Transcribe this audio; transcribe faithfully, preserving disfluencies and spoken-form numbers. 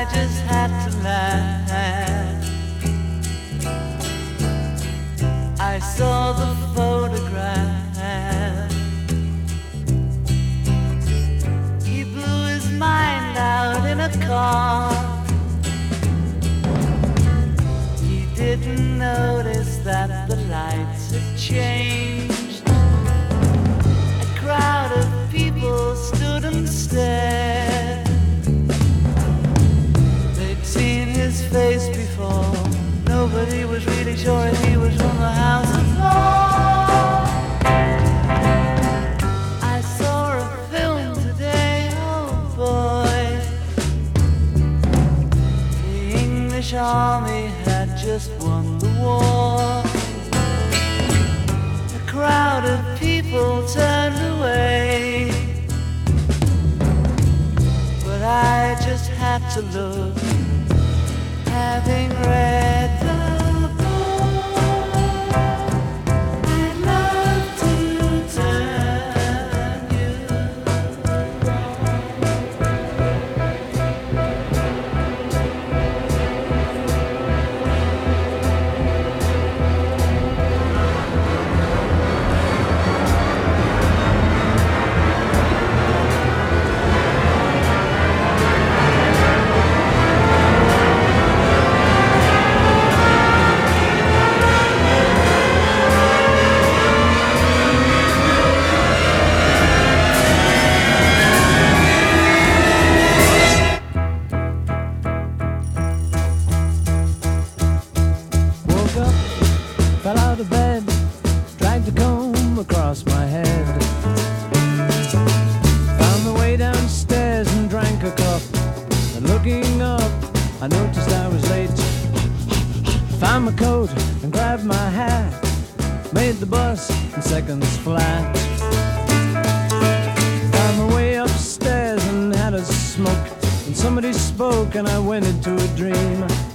I just had to laugh. I saw the photograph. He blew his mind out in a car. He didn't notice that the lights had changed. A crowd of people stood and stared. They'd seen his face before. Nobody was really sure if he was from the House of Lords. I saw a film today, oh boy. The English army had just won the war. A crowd of people turned away, but I just had to look, having read the fell out of bed, dragged a comb across my head. Found my way downstairs and drank a cup. And looking up, I noticed I was late. Found my coat and grabbed my hat. Made the bus in seconds flat. Found my way upstairs and had a smoke. And somebody spoke and I went into a dream.